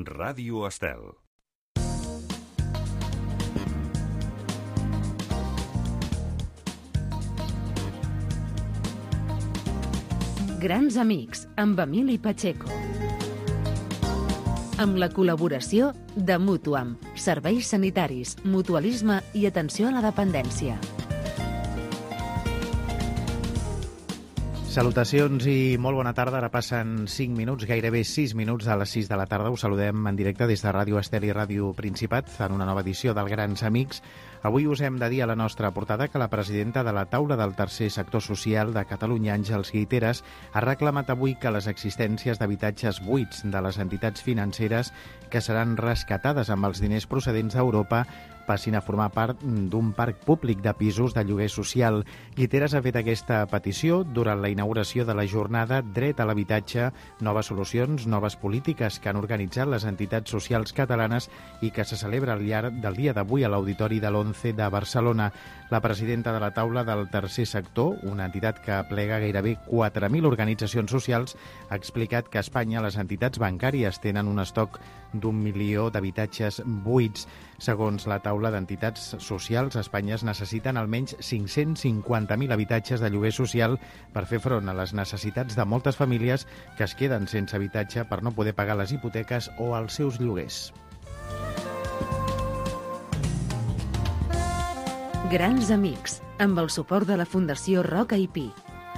Ràdio Estel. Grans amics, amb Emili Pacheco. Amb la col·laboració de Mutuam, serveis sanitaris, mutualisme i atenció a la dependència. Salutacions i molt bona tarda. Ara passen 5 minuts, gairebé 6 minuts de les 6 de la tarda. Us saludem en directe des de Ràdio Estel i Ràdio Principat en una nova edició del Grans Amics. Avui us hem de dir a la nostra portada que la presidenta de la taula del tercer sector social de Catalunya, Àngels Guiteras, ha reclamat avui que les existències d'habitatges buits de les entitats financeres que seran rescatades amb els diners procedents d'Europa passin a formar part d'un parc públic de pisos de lloguer social. Guiteras ha fet aquesta petició durant la inauguració de la jornada Dret a l'habitatge, noves solucions, noves polítiques que han organitzat les entitats socials catalanes i que se celebra al llarg del dia d'avui a l'Auditori de l'ONCE de Barcelona. La presidenta de la taula del tercer sector, una entitat que aplega gairebé 4.000 organitzacions socials, ha explicat que a Espanya les entitats bancàries tenen un estoc d'1 milió d'habitatges buits. Segons la taula d'entitats socials, a Espanya es necessiten almenys 550.000 habitatges de lloguer social per fer front a les necessitats de moltes famílies que es queden sense habitatge per no poder pagar les hipoteques o els seus lloguers. Grans Amics, amb el suport de la Fundació Roca i Pi.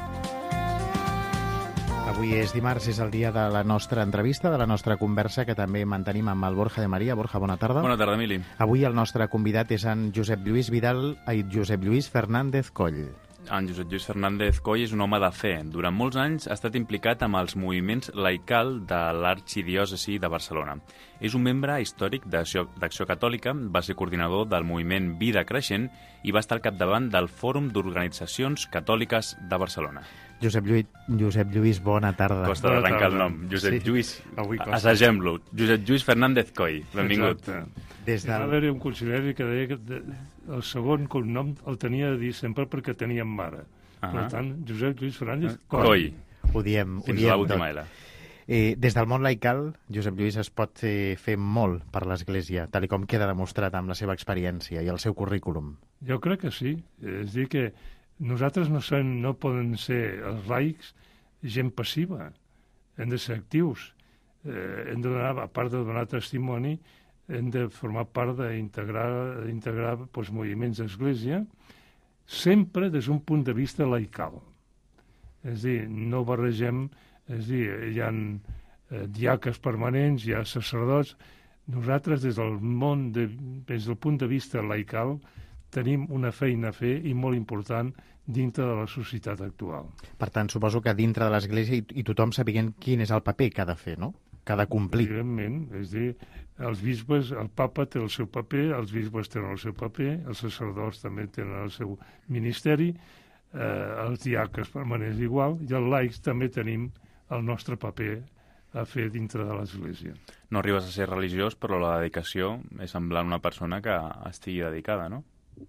Avui és dimarts, és el dia de la nostra entrevista, de la nostra conversa, que també mantenim amb el Borja de Maria. Borja, bona tarda. Bona tarda, Emili. Avui el nostre convidat és en Josep Lluís Josep Lluís Fernández Coll. En Josep Lluís Fernández Coll és un home de fe. Durant molts anys ha estat implicat amb els moviments laical de l'arxidiòcesi de Barcelona. És un membre històric d'Acció Catòlica, va ser coordinador del moviment Vida Creixent i va estar al capdavant del Fòrum d'Organitzacions Catòliques de Barcelona. Josep Lluís, bona tarda. Costa d'arrencar el nom. Josep Lluís, assagem-lo. Josep Lluís Fernández Coll, benvingut. Hi va haver un conseller que deia que el segon cognom el tenia de dir sempre perquè tenia mare. Per tant, Josep Lluís Fernández Coll. Ho diem fins a l'última L. Des del món laical, Josep Lluís, es pot fer molt per l'Església, tal com queda demostrat amb la seva experiència i el seu currículum. Jo crec que sí. És a dir, que nosaltres no poden ser els laics gent passiva. Hem de ser actius. Hem de donar, a part de donar testimoni, hem de formar part d'integrar moviments d'església, sempre des d'un punt de vista laical. És a dir, no barregem, és a dir, hi ha diaques permanents, hi ha sacerdots. Nosaltres, des del punt de vista laical, tenim una feina a fer i molt important dintre de la societat actual. Per tant, suposo que dintre de l'Església i tothom sapiguent quin és el paper que ha de fer, no? Que ha de complir. Evidentment, és a dir, els bisbes, el papa té el seu paper, els bisbes tenen el seu paper, els sacerdots també tenen el seu ministeri, els diaques permanents igual, i els laics també tenim el nostre paper a fer dintre de l'Església. No arribes a ser religiós, però la dedicació és semblant una persona que estigui dedicada, no?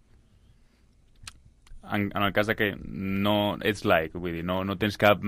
En el cas de que no ets laic, vull dir, no tens cap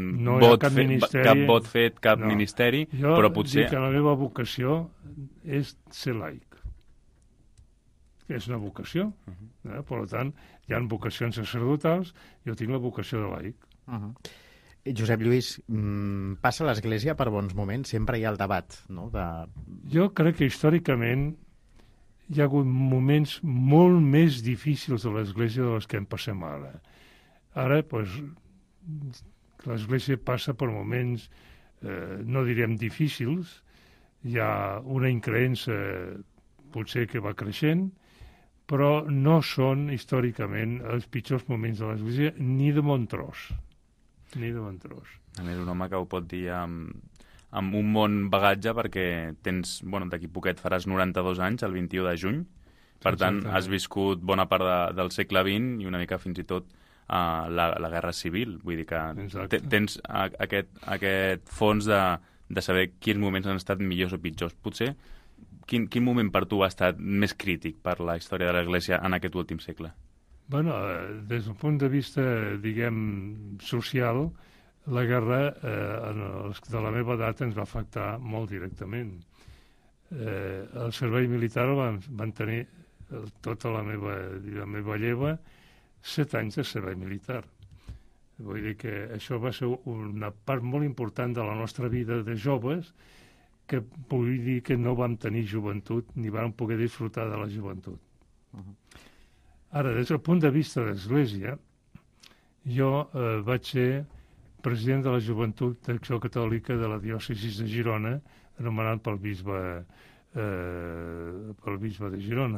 vot fet, cap ministeri, però potser... Jo dic que la meva vocació és ser laic. És una vocació. Per tant, hi ha vocacions sacerdotals, jo tinc la vocació de laic. Josep Lluís, passa l'Església per bons moments? Sempre hi ha el debat, no? Jo crec que històricament hi ha hagut moments molt més difícils de l'Església dels que en passem ara. Ara, l'Església passa per moments, no direm difícils, hi ha una increença potser que va creixent, però no són històricament els pitjors moments de l'Església, ni de bon tros. Ni de bon tros. A més, un home que ho pot dir amb un bon bagatge, perquè tens, d'aquí poquet faràs 92 anys, el 21 de juny. Per tant, has viscut bona part del segle XX i una mica fins i tot la Guerra Civil. Vull dir que tens aquest fons de saber quins moments han estat millors o pitjors. Potser, quin moment per tu ha estat més crític per la història de l'Església en aquest últim segle? Des del punt de vista, diguem, social, la guerra de la meva edat ens va afectar molt directament. El servei militar van tenir tota la meva lleva 7 anys de servei militar. Vull dir que això va ser una part molt important de la nostra vida de joves, que vull dir que no vam tenir joventut ni vam poder disfrutar de la joventut. Ara, des del punt de vista d'Església, jo vaig ser president de la Joventut d'Acció Catòlica de la diòcesi de Girona, anomenat pel bisbe de Girona,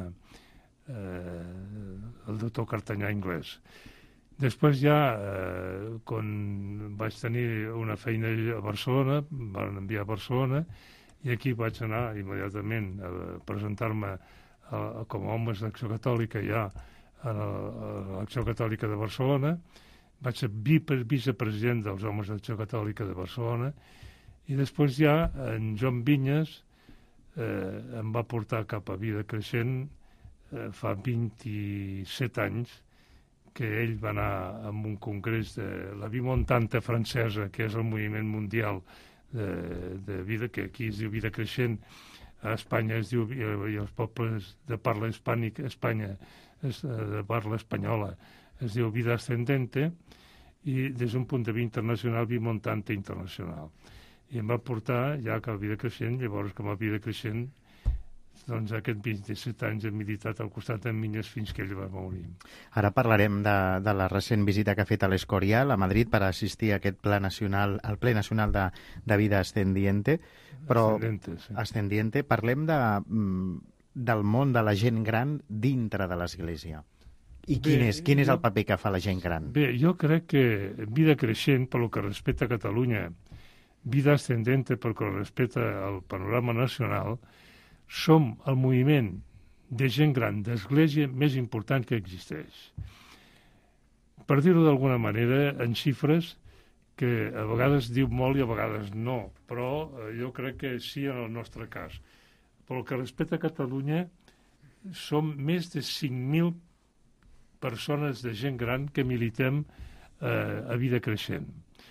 el doctor Cartanyà Anglès. Després ja, quan vaig tenir una feina a Barcelona, em van enviar a Barcelona, i aquí vaig anar immediatament a presentar-me com a homes d'Acció Catòlica ja a l'Acció Catòlica de Barcelona. Vaig ser vicepresident dels Homes d'Acció Catòlica de Barcelona, i després ja en Joan Vinyes em va portar cap a Vida Creixent fa 27 anys, que ell va anar a un congrés de la Vimontante francesa, que és el moviment mundial de vida, que aquí es diu Vida Creixent, a Espanya es diu, i els pobles de parla hispànica, Espanya de parla espanyola, es diu Vida Ascendente, i des d'un punt de vista internacional, Vimontante Internacional. I em va portar ja cap a Vida Creixent, llavors com a Vida Creixent, doncs aquests 27 anys he militat al costat d'en Vinyes fins que ell va morir. Ara parlarem de la recent visita que ha fet a l'Escorial, a Madrid, per assistir a aquest ple nacional de Vida Ascendiente. Però, Ascendiente, parlem del món de la gent gran dintre de l'Església. I quin és el paper que fa la gent gran? Bé, jo crec que Vida Creixent, pel que respecta a Catalunya, Vida Ascendente, pel que respecta al panorama nacional, som el moviment de gent gran d'església més important que existeix. Per dir-ho d'alguna manera, en xifres, que a vegades diu molt i a vegades no, però jo crec que sí en el nostre cas. Pel que respecta a Catalunya, som més de 5.000 persones de gent gran que militem a Vida Creixent.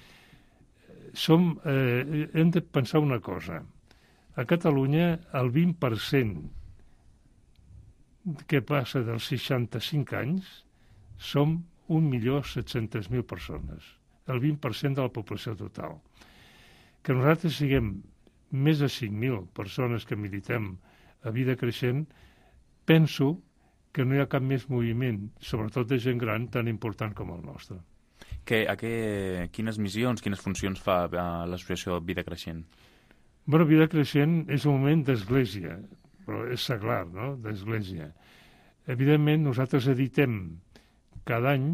Hem de pensar una cosa. A Catalunya, el 20% que passa dels 65 anys som 1.700.000 persones, el 20% de la població total. Que nosaltres siguem més de 5.000 persones que militem a Vida Creixent, penso que no hi ha cap més moviment, sobretot de gent gran, tan important com el nostre. Quines missions, quines funcions fa l'associació Vida Creixent? Bueno, Vida Creixent és un moment d'església, però és seglar, no?, d'església. Evidentment, nosaltres editem cada any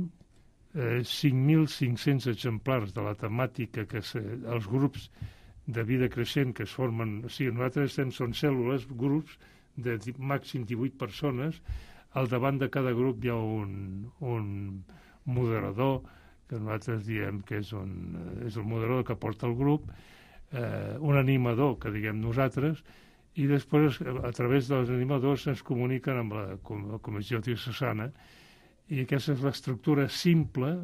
5.500 exemplars de la temàtica que els grups de Vida Creixent que es formen... O sigui, nosaltres són cèl·lules, grups de màxim 18 persones. Al davant de cada grup hi ha un moderador, que nosaltres diem que és el moderador que porta el grup, un animador, que diguem nosaltres, i després, a través dels animadors, ens comuniquen amb la Comissió Diocesana, i aquesta és l'estructura simple,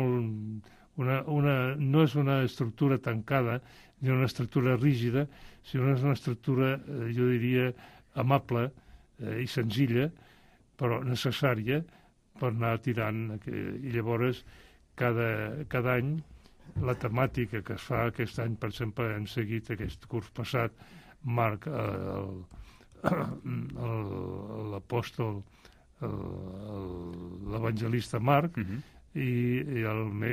no és una estructura tancada, ni una estructura rígida, sinó és una estructura, jo diria, amable i senzilla, però necessària per anar tirant. I llavors, cada any, la temàtica que es fa aquest any, per exemple, hem seguit aquest curs passat, Marc, l'apòstol, l'evangelista Marc, i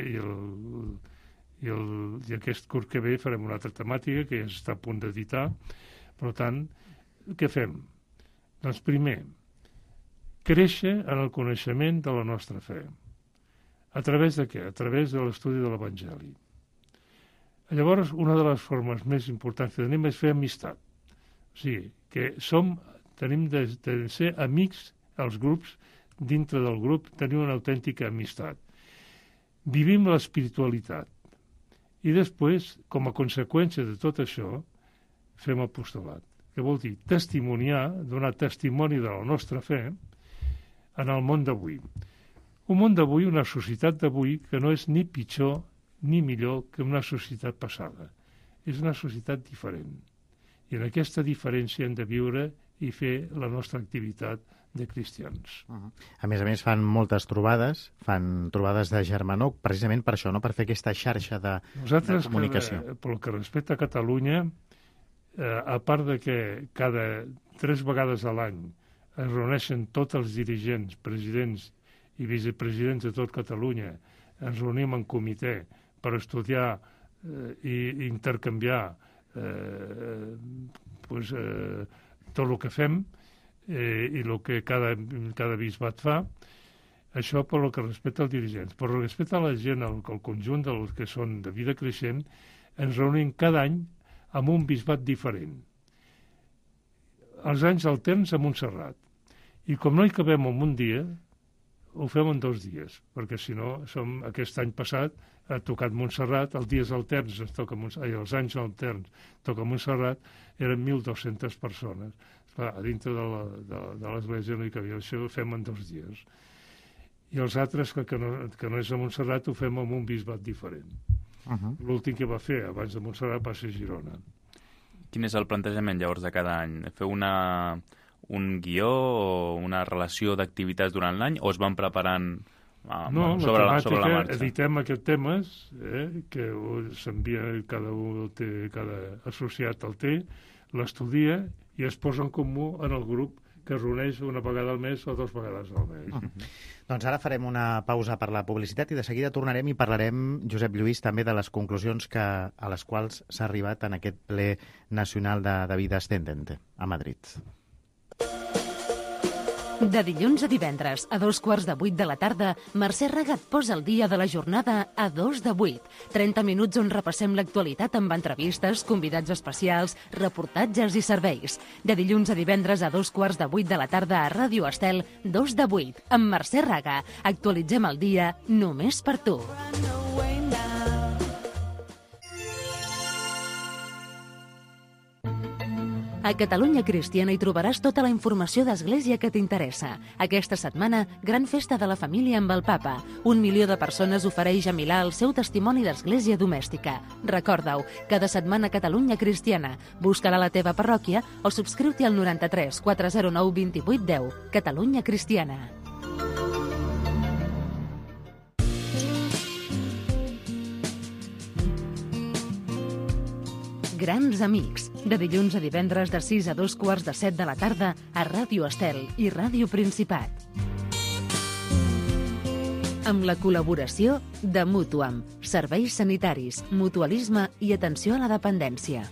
aquest curs que ve farem una altra temàtica que ja està a punt d'editar. Per tant, què fem? Doncs primer, créixer en el coneixement de la nostra fe. A través de què? A través de l'estudi de l'Evangeli. Llavors, una de les formes més importants que tenim és fer amistat. O sigui, que tenim de ser amics, els grups, dintre del grup, tenim una autèntica amistat. Vivim l'espiritualitat. I després, com a conseqüència de tot això, fem apostolat. Que vol dir testimoniar, donar testimoni de la nostra fe en el món d'avui. Un món d'avui, una societat d'avui, que no és ni pitjor ni millor que una societat passada. És una societat diferent. I en aquesta diferència hem de viure i fer la nostra activitat de cristians. A més, fan moltes trobades, fan trobades de germanor, precisament per això, no? Per fer aquesta xarxa de comunicació. Nosaltres, pel que respecta a Catalunya, a part de que cada 3 vegades a l'any es reuneixen tots els dirigents, presidents i vicepresidents de tot Catalunya, ens reunim en comitè per estudiar i intercanviar tot el que fem i el que cada bisbat fa. Això per el que respecta als dirigents. Per el que respecta a la gent, al conjunt dels que són de vida creixent, ens reunim cada any amb un bisbat diferent. Els anys alterns a Montserrat. I com no hi cabem en un dia, ho fem en 2 dies, perquè si no, aquest any passat ha tocat Montserrat, els dies alterns els anys alterns toca Montserrat, eren 1.200 persones. Clar, a dintre de l'església no hi cabia, això ho fem en 2 dies. I els altres, que no és a Montserrat, ho fem amb un bisbat diferent. L'últim que va fer abans de Montserrat va ser Girona. Quin és el plantejament llavors de cada any? Fer un guió o una relació d'activitats durant l'any o es van preparant sobre la marxa? Editem aquests temes que s'envia, cada associat el té, l'estudia i es posa en comú en el grup que es reuneix una vegada al mes o 2 vegades al mes. Doncs ara farem una pausa per la publicitat i de seguida tornarem i parlarem, Josep Lluís, també de les conclusions a les quals s'ha arribat en aquest ple nacional de Vida Ascendente a Madrid. De dilluns a divendres, a 7:15 de la tarda, Mercè Raga et posa el dia de la jornada a 7:02. 30 minuts on repassem l'actualitat amb entrevistes, convidats especials, reportatges i serveis. De dilluns a divendres a 7:15 de la tarda a Ràdio Estel, 2:08, amb Mercè Raga. Actualitzem el dia només per tu. A Catalunya Cristiana hi trobaràs tota la informació d'Església que t'interessa. Aquesta setmana, gran festa de la família amb el Papa. 1 milió de persones ofereix a Milà el seu testimoni d'Església domèstica. Recorda-ho, cada setmana Catalunya Cristiana. Busca-la a la teva parròquia o subscriu-t'hi al 93 409 28 10. Catalunya Cristiana. Grans amics, de dilluns a divendres de 6 a 7:15 de la tarda a Ràdio Estel i Ràdio Principat. Amb la col·laboració de Mútuam, serveis sanitaris, mutualisme i atenció a la dependència.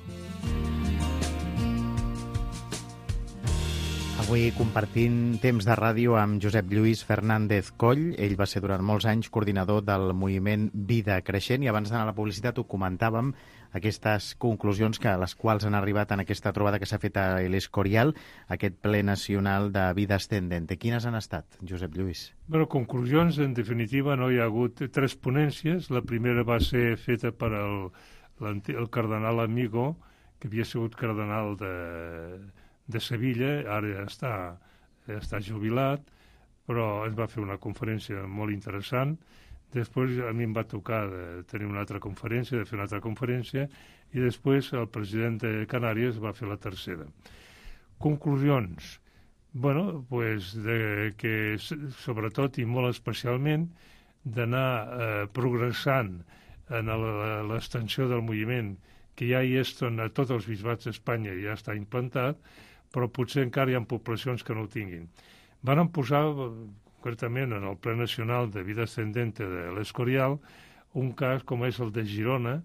Avui compartint temps de ràdio amb Josep Lluís Fernández Coll. Ell va ser durant molts anys coordinador del moviment Vida Creixent i abans d'anar a la publicitat ho comentàvem, aquestes conclusions a les quals han arribat en aquesta trobada que s'ha fet a l'Escorial, aquest ple nacional de Vida Ascendente. Quines han estat, Josep Lluís? Bueno, conclusions, en definitiva, no hi ha hagut 3 ponències. La primera va ser feta per el cardenal Amigo, que havia sigut cardenal de Sevilla, ara ja està jubilat, però es va fer una conferència molt interessant. Després a mi em va tocar de tenir una altra conferència, de fer una altra conferència, i després el president de Canàries va fer la tercera. Conclusions. Bueno, pues que sobretot i molt especialment d'anar progressant en l'extensió del moviment, que ja hi és a tots els bisbats d'Espanya, ja està implantat, però potser encara hi ha poblacions que no ho tinguin. Van posar, concretament en el ple nacional de Vida Ascendente de l'Escorial, un cas com és el de Girona,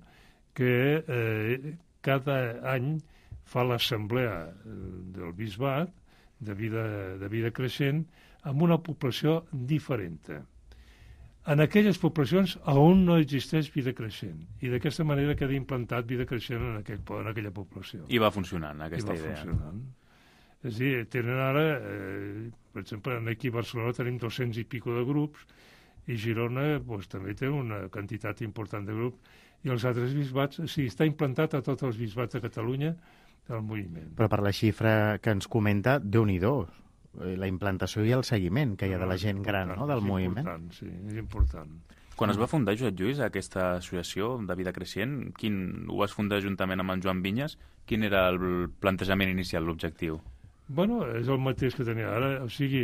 que cada any fa l'assemblea del bisbat de vida creixent amb una població diferent. En aquelles poblacions on no existeix vida creixent. I d'aquesta manera queda implantat vida creixent en aquella població. I va funcionant aquesta idea. És a dir, tenen ara, per exemple, aquí a Barcelona tenim 200 i pico de grups i Girona també té una quantitat important de grups i els altres bisbats, sí, està implantat a tots els bisbats de Catalunya el moviment. Però per la xifra que ens comenta, Déu-n'hi-do, la implantació i el seguiment que hi ha de la gent gran, no?, del moviment. Sí, és important. Quan es va fundar, Josep Lluís, aquesta associació de vida creixent, ho vas fundar juntament amb en Joan Vinyes, quin era el plantejament inicial, l'objectiu? Bueno, és el mateix que tenia ara, o sigui,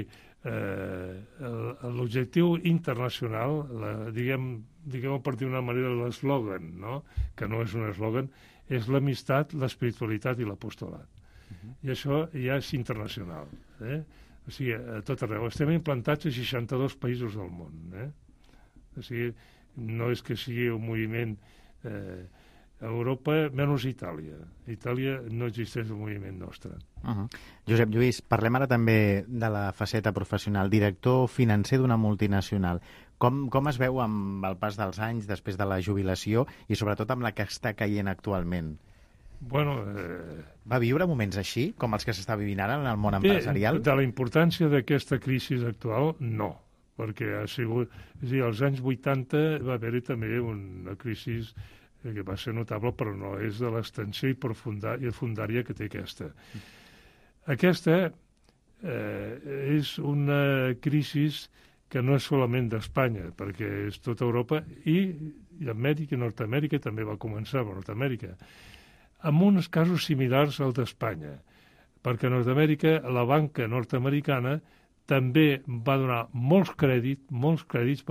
l'objectiu internacional, diguem a partir d'una manera l'eslògan, no? Que no és un eslògan, és l'amistat, l'espiritualitat i l'apostolat. I això ja és internacional. O sigui, a tot arreu. Estem implantats a 62 països del món. O sigui, no és que sigui un moviment... A Europa, menys Itàlia. A Itàlia no existeix el moviment nostre. Josep Lluís, parlem ara també de la faceta professional. Director financer d'una multinacional. Com es veu amb el pas dels anys, després de la jubilació, i sobretot amb la que està caient actualment? Bueno, Va viure moments així, com els que s'està vivint ara en el món empresarial? De la importància d'aquesta crisi actual, no. Perquè ha sigut... És a dir, als anys 80 va haver-hi també una crisi que va ser notable, però no és de l'extensió i profundària que té aquesta. Aquesta és una crisi que no és solament d'Espanya, perquè és tota Europa i Amèrica i Nord-Amèrica també va començar per Nord-Amèrica, amb uns casos similars al d'Espanya, perquè a Nord-Amèrica la banca nord-americana també va donar molts crèdits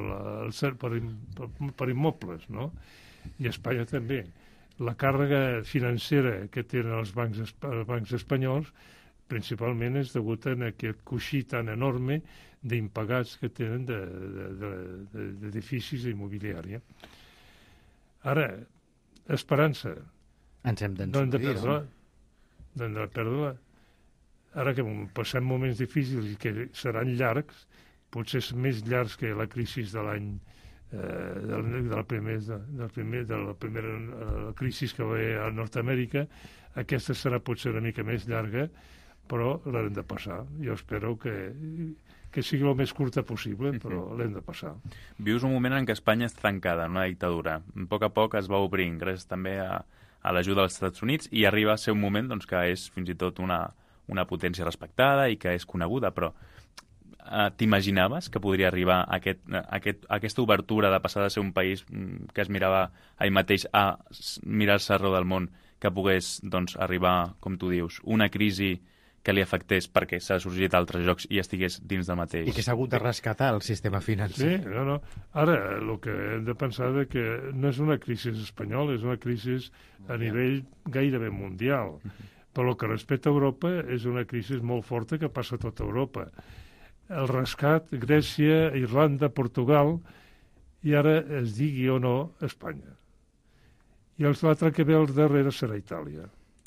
per immobles, no? I Espanya també. La càrrega financera que tenen els bancs espanyols principalment és degut a aquest coixí tan enorme d'impagats que tenen d'edificis d'immobiliària. Ara, esperança. Ens hem No hem de perdre-la. Ara que passem moments difícils i que seran llargs, potser més llargs que la crisi de l'any de la primera crisi que va haver a Nord-Amèrica, aquesta serà potser una mica més llarga, però l'hem de passar. Jo espero que sigui el més curta possible, però l'hem de passar. Vius un moment en què Espanya és tancada, en una dictadura. A poc es va obrint, gràcies també a l'ajuda dels Estats Units, i arriba a ser un moment doncs, que és fins i tot una potència respectada i que és coneguda, però t'imaginaves que podria arribar aquesta obertura de passar de ser un país que es mirava a ell mateix a mirar-se arreu del món, que pogués doncs, arribar, com tu dius, una crisi que li afectés perquè s'ha sorgit altres jocs i estigués dins del mateix? I que s'ha hagut de rescatar el sistema financer. Sí, no. Ara, el que hem de pensar és que no és una crisi espanyola, és una crisi a nivell gairebé mundial. Però el que respecta a Europa és una crisi molt forta que passa a tota Europa. El rescat, Grècia, Irlanda, Portugal, i ara es digui o no, Espanya. I l'altre que ve al darrere serà Itàlia.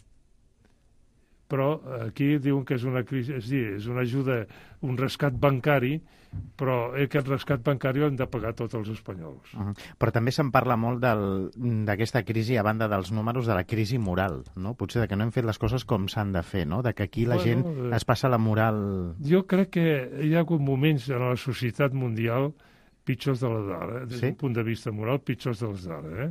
Però aquí diuen que és una crisi, és a dir, és una ajuda, un rescat bancari, però aquest rescat bancari l'han de pagar tots els espanyols. Però també se'n parla molt d'aquesta crisi, a banda dels números, de la crisi moral, no? Potser de que no hem fet les coses com s'han de fer, no? De que aquí la gent es passa la moral... Jo crec que hi ha hagut moments en la societat mundial pitjors de la d'ara, des d'un punt de vista moral, pitjors de les d'ara.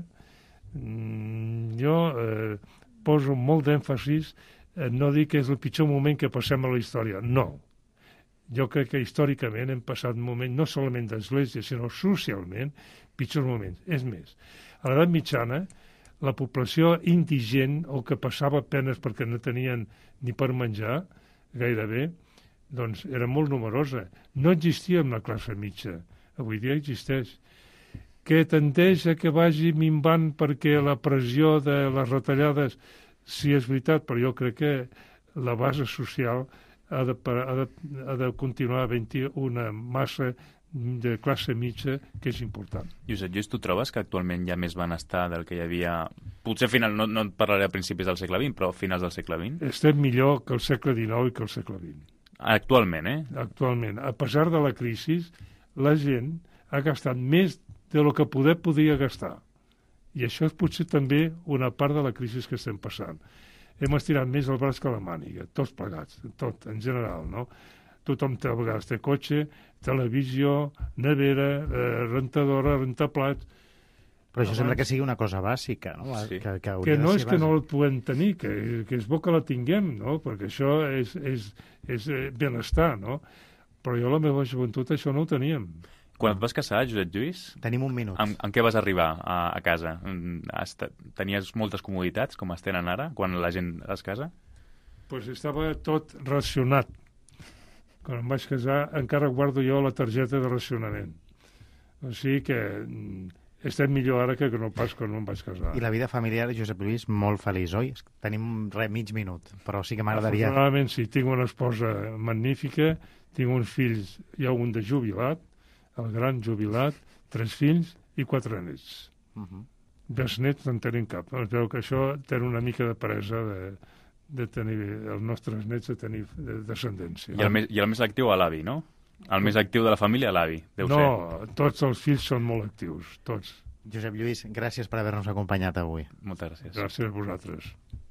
Jo poso molt d'èmfasis no dir que és el pitjor moment que passem a la història. No. Jo crec que històricament hem passat moments, no solament d'església, sinó socialment, pitjors moments. És més, a l'edat mitjana, la població indigent, o que passava penes perquè no tenien ni per menjar, gairebé, doncs era molt numerosa. No existia una classe mitja. Avui dia existeix. Que tendeix a que vagi minvant perquè la pressió de les retallades... Sí, és veritat, però jo crec que la base social ha de continuar havent-hi una massa de classe mitja que és important. Josep Lluís, tu trobes que actualment hi ha més benestar del que hi havia... Potser no et parlaré a principis del segle XX, però a finals del segle XX? Estem millor que el segle XIX i que el segle XX. Actualment, Actualment. A pesar de la crisi, la gent ha gastat més de lo que podia gastar. I això és potser també una part de la crisi que estem passant. Hem estirat més el braç que la màniga, tots plegats, tot, en general, no? Tothom a vegades té cotxe, televisió, nevera, rentadora, rentaplats... Però això sembla que sigui una cosa bàsica, no? Sí. Que no és que no la puguem tenir, que és bo que la tinguem, no? Perquè això és benestar, no? Però jo a la meva joventut això no ho teníem. Quan et vas casar, Josep Lluís, Tenim un minut. amb què vas arribar a casa? Tenies moltes comoditats, com es tenen ara, quan la gent es casa? Pues estava tot racionat. Quan em vaig casar encara guardo jo la targeta de racionament. O sigui que estem millor ara que no pas quan em vaig casar. I la vida familiar, Josep Lluís, molt feliç, oi? Tenim mig minut, però sí que m'agradaria... Afortunadament sí, tinc una esposa magnífica, tinc uns fills, hi ha un de jubilat, el gran jubilat, 3 fills i 4 nets. Besnets en tenim cap. Es veu que això té una mica de presa de tenir els nostres nets, de tenir descendència. I el més actiu a l'avi, no? El més actiu de la família, l'avi, deu ser. No, tots els fills són molt actius, tots. Josep Lluís, gràcies per haver-nos acompanyat avui. Moltes gràcies. Gràcies a vosaltres.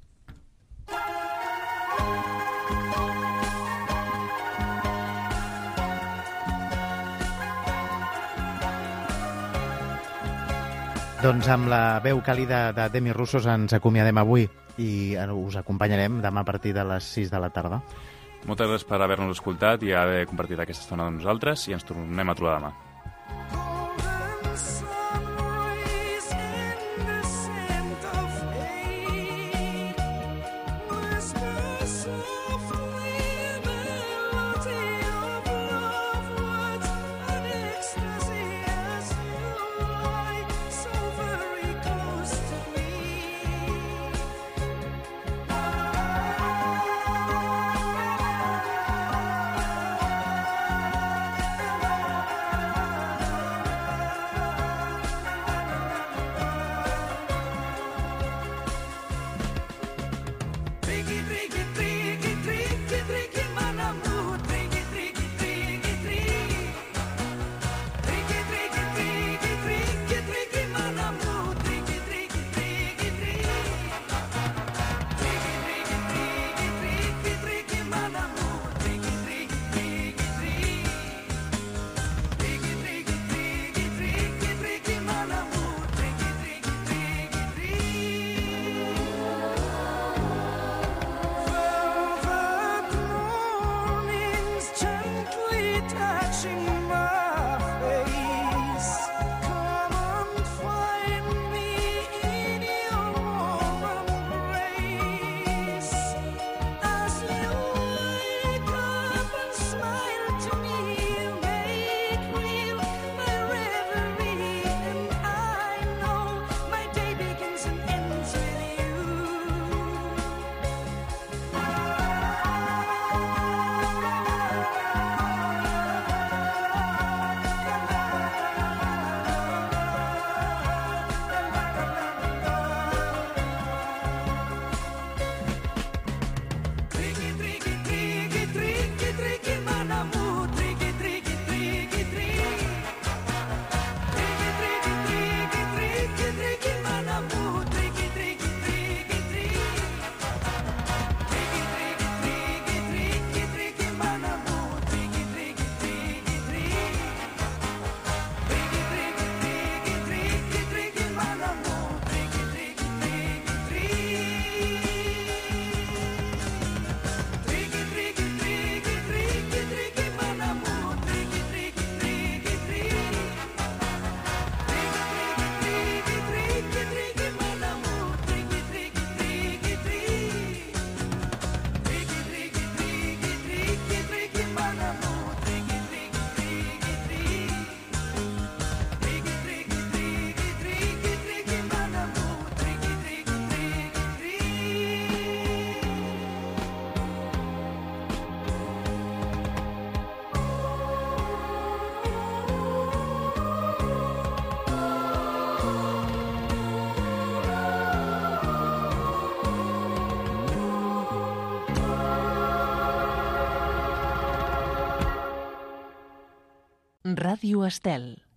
Doncs amb la veu càlida de Demi Russos ens acomiadem avui i us acompanyarem demà a partir de les 6 de la tarda. Moltes gràcies per haver-nos escoltat i haver compartit aquesta estona amb nosaltres i ens tornem a trobar demà. Ràdio Estel.